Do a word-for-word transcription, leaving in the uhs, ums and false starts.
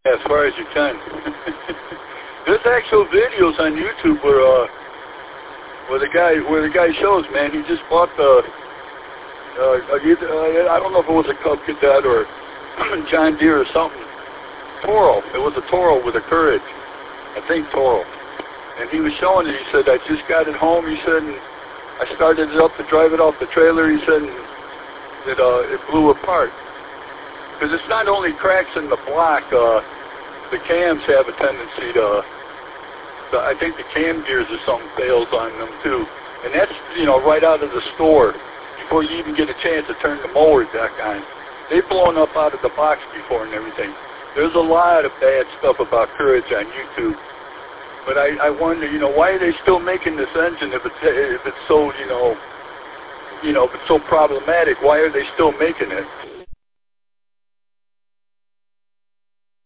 as far as you can. There's actual videos on YouTube where uh, where the guy where the guy shows, man, he just bought the uh, uh, I don't know if it was a Cub Cadet or John Deere or something. Toro. It was a Toro with a Courage. I think Toro. And he was showing it. He said, I just got it home. He said, and I started it up to drive it off the trailer. He said, and it uh, it blew apart. Because it's not only cracks in the block. Uh, the cams have a tendency to. The, I think the cam gears or something fails on them too. And that's, you know, right out of the store before you even get a chance to turn the mower deck on. They've blown up out of the box before and everything. There's a lot of bad stuff about Courage on YouTube. But I, I wonder, you know, why are they still making this engine if it's if it's so, you know, you know, if it's so problematic? Why are they still making it?